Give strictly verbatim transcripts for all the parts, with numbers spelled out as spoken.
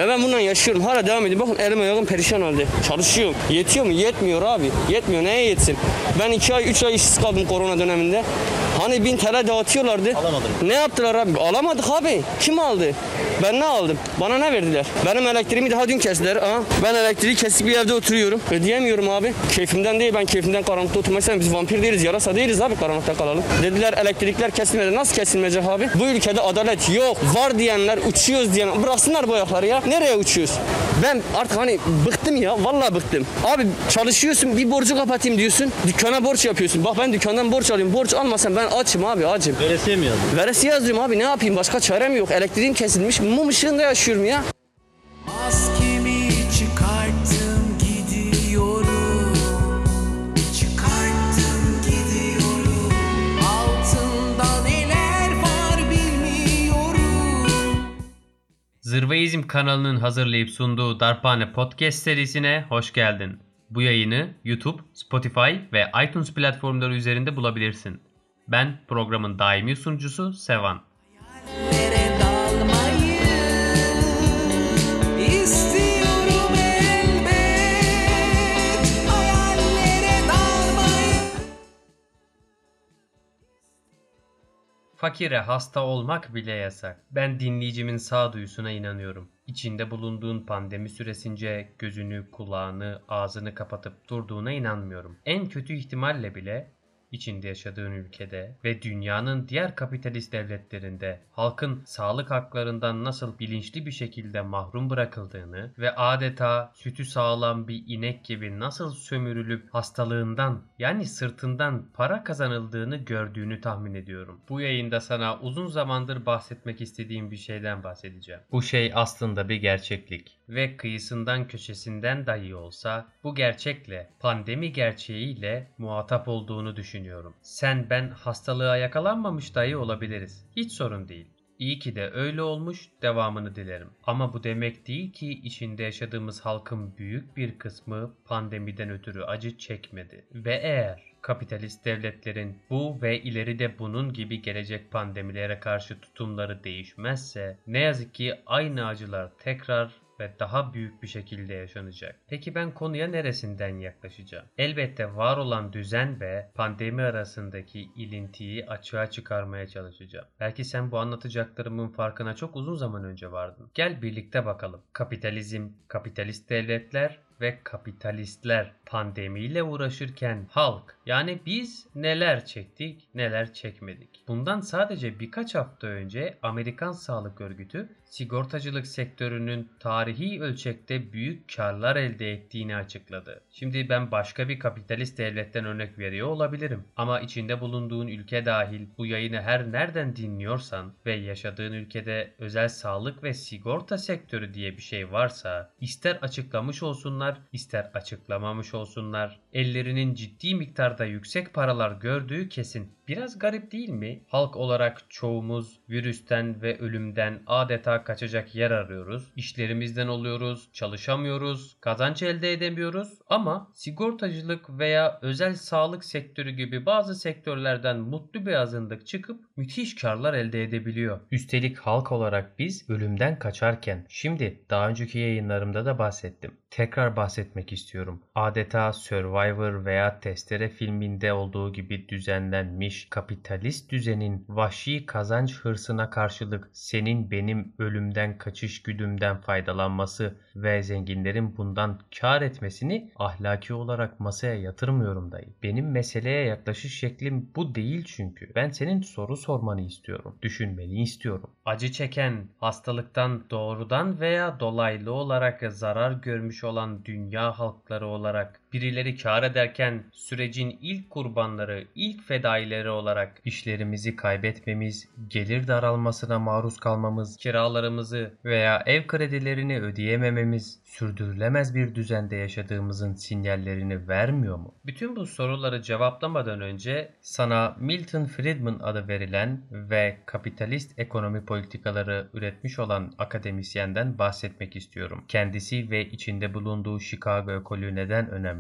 Ve ben bundan yaşıyorum. Hala devam ediyorum. Bakın elim ayağım perişan halde. Çalışıyorum. Yetiyor mu? Yetmiyor abi. Yetmiyor. Neye yetsin? Ben iki ay, üç ay işsiz kaldım korona döneminde. Hani bin T L dağıtıyorlardı. Alamadım. Ne yaptılar abi? Alamadık abi. Kim aldı? Ben ne aldım? Bana ne verdiler? Benim elektriğimi daha dün kestiler. Aha. Ben elektriği kesip bir evde oturuyorum. Ödeyemiyorum abi. Keyfimden değil. Ben keyfimden karanlıkta oturmayı Biz vampir değiliz. Yarasa değiliz abi. Karanlıkta kalalım. Dediler elektrikler kesilmedi. Nasıl kesilmeyecek abi? Bu ülkede adalet yok. Var diyenler, uçuyoruz diyenler. Bıraksınlar bu ayakları ya. Nereye uçuyoruz? Ben artık hani bıktım ya. Vallahi bıktım. Abi çalışıyorsun. Bir borcu kapatayım diyorsun. Dükkana borç yapıyorsun. Bak ben dükkandan borç alıyorum. Borç almasam ben açım abi açım. Veresiye mi yazdın? Veresiye yazıyorum abi. Ne yapayım? Başka çarem yok. Elektriğim kesilmiş. Mum ışığında yaşıyorum ya. Maskemi çıkarttım gidiyorum. Çıkarttım gidiyorum. Altında neler var bilmiyorum. Zırvaizm kanalının hazırlayıp sunduğu Darphane Podcast serisine hoş geldin. Bu yayını YouTube, Spotify ve iTunes platformları üzerinde bulabilirsin. Ben programın daimi sunucusu Sevan. Hayallere dalmayı istiyorum elbet. Hayallere dalmayı. Fakire hasta olmak bile yasak. Ben dinleyicimin sağduyusuna inanıyorum. İçinde bulunduğun pandemi süresince gözünü, kulağını, ağzını kapatıp durduğuna inanmıyorum. En kötü ihtimalle bile içinde yaşadığın ülkede ve dünyanın diğer kapitalist devletlerinde halkın sağlık haklarından nasıl bilinçli bir şekilde mahrum bırakıldığını ve adeta sütü sağlam bir inek gibi nasıl sömürülüp hastalığından yani sırtından para kazanıldığını gördüğünü tahmin ediyorum. Bu yayında sana uzun zamandır bahsetmek istediğim bir şeyden bahsedeceğim. Bu şey aslında bir gerçeklik ve kıyısından köşesinden dahi olsa bu gerçekle, pandemi gerçeğiyle muhatap olduğunu düşünüyorum. Sen ben hastalığa yakalanmamış dahi olabiliriz. Hiç sorun değil. İyi ki de öyle olmuş, devamını dilerim. Ama bu demek değil ki içinde yaşadığımız halkın büyük bir kısmı pandemiden ötürü acı çekmedi. Ve eğer kapitalist devletlerin bu ve ileride bunun gibi gelecek pandemilere karşı tutumları değişmezse ne yazık ki aynı acılar tekrar ve daha büyük bir şekilde yaşanacak. Peki ben konuya neresinden yaklaşacağım? Elbette var olan düzen ve pandemi arasındaki ilintiyi açığa çıkarmaya çalışacağım. Belki sen bu anlatacaklarımın farkına çok uzun zaman önce vardın. Gel birlikte bakalım. Kapitalizm, kapitalist devletler ve kapitalistler pandemiyle uğraşırken halk yani biz neler çektik neler çekmedik. Bundan sadece birkaç hafta önce Amerikan Sağlık Örgütü sigortacılık sektörünün tarihi ölçekte büyük karlar elde ettiğini açıkladı. Şimdi ben başka bir kapitalist devletten örnek veriyor olabilirim ama içinde bulunduğun ülke dahil bu yayını her nereden dinliyorsan ve yaşadığın ülkede özel sağlık ve sigorta sektörü diye bir şey varsa ister açıklamış olsunlar ister açıklamamış olsunlar ellerinin ciddi miktarda yüksek paralar gördüğü kesin. Biraz garip değil mi? Halk olarak çoğumuz virüsten ve ölümden adeta kaçacak yer arıyoruz. İşlerimizden oluyoruz, çalışamıyoruz, kazanç elde edemiyoruz ama sigortacılık veya özel sağlık sektörü gibi bazı sektörlerden mutlu bir azınlık çıkıp müthiş karlar elde edebiliyor. Üstelik halk olarak biz ölümden kaçarken şimdi daha önceki yayınlarımda da bahsettim. Tekrar bahsetmek istiyorum. Adeta Survivor veya Testere filminde olduğu gibi düzenlenmiş kapitalist düzenin vahşi kazanç hırsına karşılık senin benim ölümden kaçış güdümden faydalanması ve zenginlerin bundan kar etmesini ahlaki olarak masaya yatırmıyorum dayı. Benim meseleye yaklaşış şeklim bu değil çünkü. Ben senin soru sormanı istiyorum. Düşünmeni istiyorum. Acı çeken, hastalıktan doğrudan veya dolaylı olarak zarar görmüş olan dünya halkları olarak birileri kar ederken sürecin ilk kurbanları, ilk fedaileri olarak işlerimizi kaybetmemiz, gelir daralmasına maruz kalmamız, kiralarımızı veya ev kredilerini ödeyemememiz, sürdürülemez bir düzende yaşadığımızın sinyallerini vermiyor mu? Bütün bu soruları cevaplamadan önce sana Milton Friedman adı verilen ve kapitalist ekonomi politikaları üretmiş olan akademisyenden bahsetmek istiyorum. Kendisi ve içinde bulunduğu Chicago ekolü neden önemli?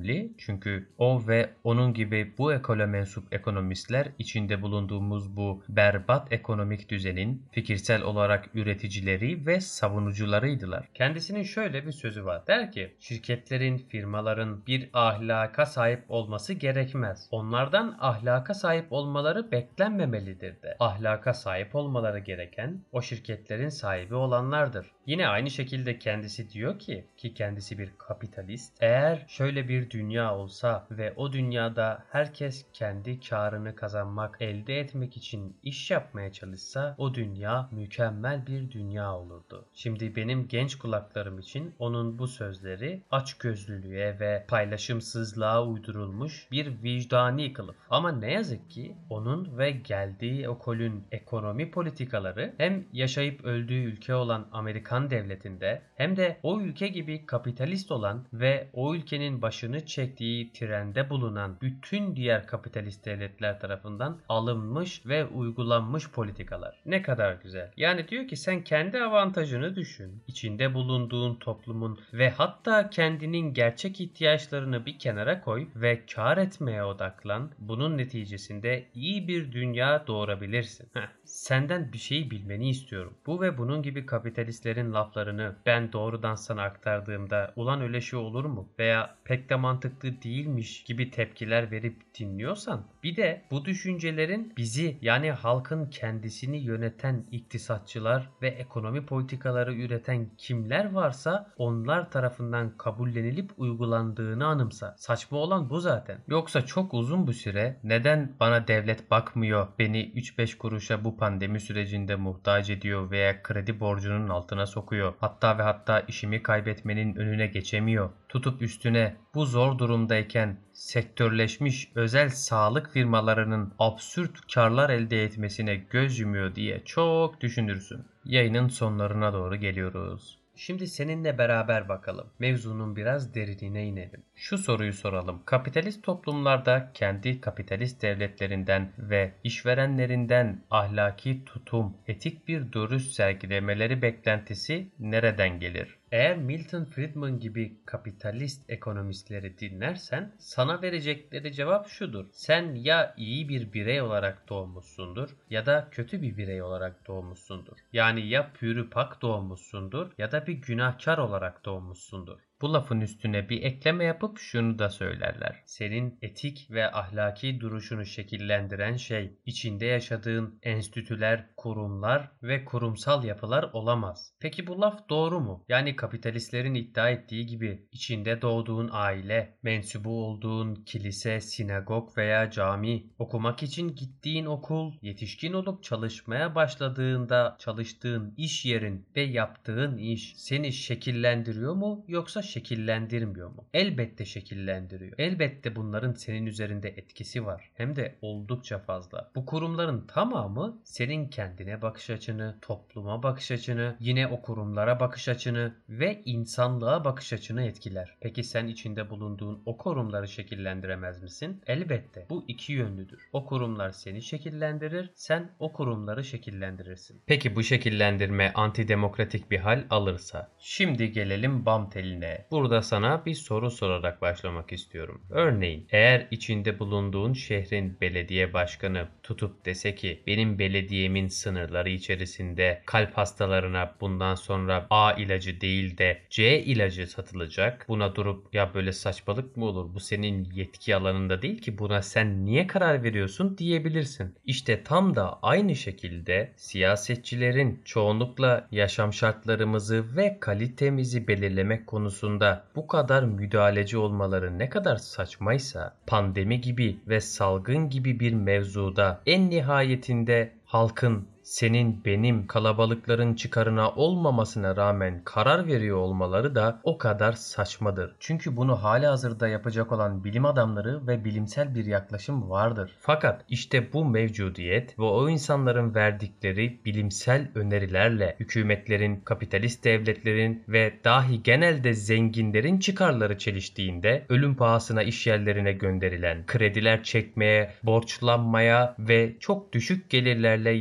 önemli. Çünkü o ve onun gibi bu ekole mensup ekonomistler içinde bulunduğumuz bu berbat ekonomik düzenin fikirsel olarak üreticileri ve savunucularıydılar. Kendisinin şöyle bir sözü var. Der ki, şirketlerin, firmaların bir ahlaka sahip olması gerekmez. Onlardan ahlaka sahip olmaları beklenmemelidir de. Ahlaka sahip olmaları gereken o şirketlerin sahibi olanlardır. Yine aynı şekilde kendisi diyor ki, ki kendisi bir kapitalist, eğer şöyle bir dünya olsa ve o dünyada herkes kendi karını kazanmak, elde etmek için iş yapmaya çalışsa, o dünya mükemmel bir dünya olurdu. Şimdi benim genç kulaklarım için onun bu sözleri açgözlülüğe ve paylaşımsızlığa uydurulmuş bir vicdani kılıf. Ama ne yazık ki onun ve geldiği ekolün ekonomi politikaları hem yaşayıp öldüğü ülke olan Amerikan devletinde hem de o ülke gibi kapitalist olan ve o ülkenin başını çektiği trende bulunan bütün diğer kapitalist devletler tarafından alınmış ve uygulanmış politikalar. Ne kadar güzel. Yani diyor ki sen kendi avantajını düşün. İçinde bulunduğun toplumun ve hatta kendinin gerçek ihtiyaçlarını bir kenara koy ve kar etmeye odaklan. Bunun neticesinde iyi bir dünya doğurabilirsin. Heh. Senden bir şey bilmeni istiyorum. Bu ve bunun gibi kapitalistlerin laflarını ben doğrudan sana aktardığımda ulan öyle şey olur mu veya pek de mantıklı değilmiş gibi tepkiler verip dinliyorsan, bir de bu düşüncelerin bizi, yani halkın kendisini yöneten iktisatçılar ve ekonomi politikaları üreten kimler varsa onlar tarafından kabullenilip uygulandığını anımsa. Saçma olan bu zaten. Yoksa çok uzun bir süre neden bana devlet bakmıyor, beni üç beş kuruşa bu pandemi sürecinde muhtaç ediyor veya kredi borcunun altına sokuyor, hatta ve hatta işimi kaybetmenin önüne geçemiyor, tutup üstüne bu zor durumdayken sektörleşmiş özel sağlık firmalarının absürt karlar elde etmesine göz yumuyor diye çok düşünürsün. Yayının sonlarına doğru geliyoruz. Şimdi seninle beraber bakalım. Mevzunun biraz derinine inelim. Şu soruyu soralım. Kapitalist toplumlarda kendi kapitalist devletlerinden ve işverenlerinden ahlaki tutum, etik bir duruş sergilemeleri beklentisi nereden gelir? Eğer Milton Friedman gibi kapitalist ekonomistleri dinlersen sana verecekleri cevap şudur. Sen ya iyi bir birey olarak doğmuşsundur ya da kötü bir birey olarak doğmuşsundur. Yani ya pürü pak doğmuşsundur ya da bir günahkar olarak doğmuşsundur. Bu lafın üstüne bir ekleme yapıp şunu da söylerler. Senin etik ve ahlaki duruşunu şekillendiren şey içinde yaşadığın enstitüler, kurumlar ve kurumsal yapılar olamaz. Peki bu laf doğru mu? Yani kapitalistlerin iddia ettiği gibi içinde doğduğun aile, mensubu olduğun kilise, sinagog veya cami, okumak için gittiğin okul, yetişkin olup çalışmaya başladığında çalıştığın iş yerin ve yaptığın iş seni şekillendiriyor mu yoksa şekillendirmiyor mu? Elbette şekillendiriyor. Elbette bunların senin üzerinde etkisi var. Hem de oldukça fazla. Bu kurumların tamamı senin kendine bakış açını, topluma bakış açını, yine o kurumlara bakış açını ve insanlığa bakış açını etkiler. Peki sen içinde bulunduğun o kurumları şekillendiremez misin? Elbette. Bu iki yönlüdür. O kurumlar seni şekillendirir, sen o kurumları şekillendirirsin. Peki bu şekillendirme antidemokratik bir hal alırsa? Şimdi gelelim bam teline. Burada sana bir soru sorarak başlamak istiyorum. Örneğin eğer içinde bulunduğun şehrin belediye başkanı tutup dese ki benim belediyemin sınırları içerisinde kalp hastalarına bundan sonra A ilacı değil de C ilacı satılacak. Buna durup ya böyle saçmalık mı olur? Bu senin yetki alanında değil ki, buna sen niye karar veriyorsun diyebilirsin. İşte tam da aynı şekilde siyasetçilerin çoğunlukla yaşam şartlarımızı ve kalitemizi belirlemek konusunda bu kadar müdahaleci olmaları ne kadar saçmaysa, pandemi gibi ve salgın gibi bir mevzuda en nihayetinde halkın senin benim kalabalıkların çıkarına olmamasına rağmen karar veriyor olmaları da o kadar saçmadır. Çünkü bunu halihazırda yapacak olan bilim adamları ve bilimsel bir yaklaşım vardır. Fakat işte bu mevcudiyet ve o insanların verdikleri bilimsel önerilerle hükümetlerin, kapitalist devletlerin ve dahi genelde zenginlerin çıkarları çeliştiğinde ölüm pahasına iş yerlerine gönderilen, krediler çekmeye, borçlanmaya ve çok düşük gelirlerle yaşamaya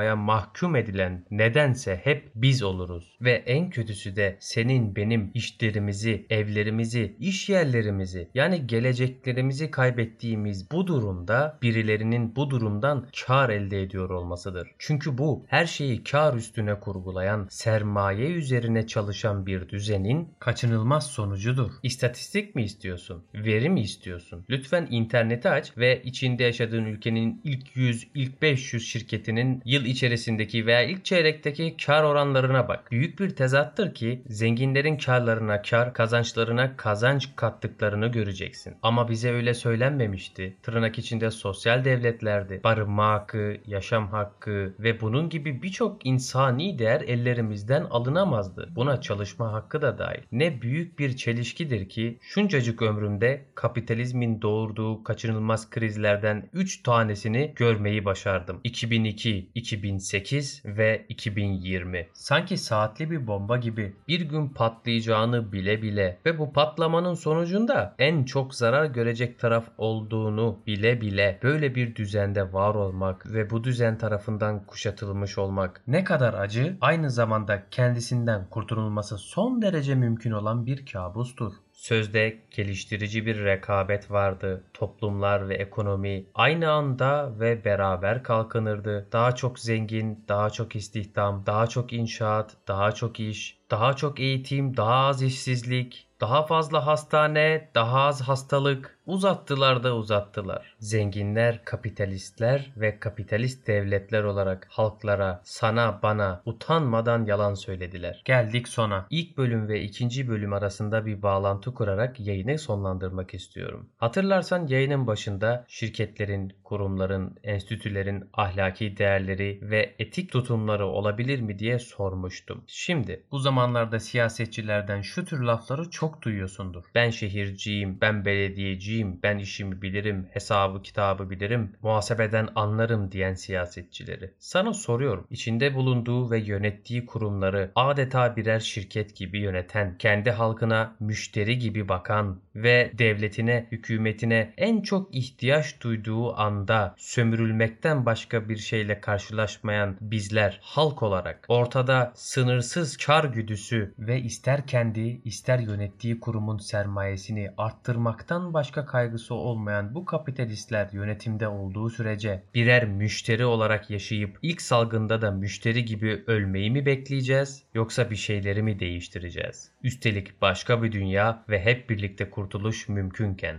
yaşamaya mahkum edilen nedense hep biz oluruz. Ve en kötüsü de senin benim işlerimizi, evlerimizi, iş yerlerimizi yani geleceklerimizi kaybettiğimiz bu durumda birilerinin bu durumdan kar elde ediyor olmasıdır. Çünkü bu her şeyi kar üstüne kurgulayan, sermaye üzerine çalışan bir düzenin kaçınılmaz sonucudur. İstatistik mi istiyorsun? Veri mi istiyorsun? Lütfen interneti aç ve içinde yaşadığın ülkenin ilk yüz, ilk beş yüz şirketinin yıl içerisindeki veya ilk çeyrekteki kar oranlarına bak. Büyük bir tezattır ki zenginlerin karlarına kar, kazançlarına kazanç kattıklarını göreceksin. Ama bize öyle söylenmemişti. Tırnak içinde sosyal devletlerdi. Barınma hakkı, yaşam hakkı ve bunun gibi birçok insani değer ellerimizden alınamazdı. Buna çalışma hakkı da dahil. Ne büyük bir çelişkidir ki şuncacık ömrümde kapitalizmin doğurduğu kaçınılmaz krizlerden üç tanesini görmeyi başardım. iki bin iki, iki bin sekiz ve iki bin yirmi. Sanki saatli bir bomba gibi bir gün patlayacağını bile bile ve bu patlamanın sonucunda en çok zarar görecek taraf olduğunu bile bile böyle bir düzende var olmak ve bu düzen tarafından kuşatılmış olmak ne kadar acı, aynı zamanda kendisinden kurtulması son derece mümkün olan bir kabustur. Sözde geliştirici bir rekabet vardı. Toplumlar ve ekonomi aynı anda ve beraber kalkınırdı. Daha çok zengin, daha çok istihdam, daha çok inşaat, daha çok iş, daha çok eğitim, daha az işsizlik, daha fazla hastane, daha az hastalık. Uzattılar da uzattılar. Zenginler, kapitalistler ve kapitalist devletler olarak halklara, sana, bana utanmadan yalan söylediler. Geldik sona. İlk bölüm ve ikinci bölüm arasında bir bağlantı kurarak yayını sonlandırmak istiyorum. Hatırlarsan yayının başında şirketlerin, kurumların, enstitülerin ahlaki değerleri ve etik tutumları olabilir mi diye sormuştum. Şimdi bu zamanlarda siyasetçilerden şu tür lafları çok duyuyorsundur. Ben şehirciyim, ben belediyeciyim, ben işimi bilirim, hesabı kitabı bilirim, muhasebeden anlarım diyen siyasetçileri. Sana soruyorum, içinde bulunduğu ve yönettiği kurumları adeta birer şirket gibi yöneten, kendi halkına müşteri gibi bakan ve devletine, hükümetine en çok ihtiyaç duyduğu anda sömürülmekten başka bir şeyle karşılaşmayan bizler halk olarak ortada sınırsız kar güdüsü ve ister kendi ister yönettiği kurumun sermayesini arttırmaktan başka kaygısı olmayan bu kapitalistler yönetimde olduğu sürece birer müşteri olarak yaşayıp ilk salgında da müşteri gibi ölmeyi mi bekleyeceğiz yoksa bir şeyleri mi değiştireceğiz? Üstelik başka bir dünya ve hep birlikte kurtuluş mümkünken.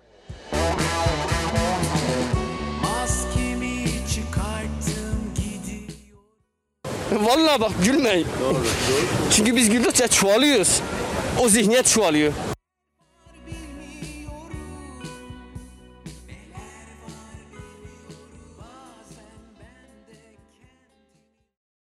Maskemi çıkarttım gidiyor. Vallahi bak gülmeyin. Çünkü biz güldükçe çoğalıyoruz. O zihniyet çoğalıyor.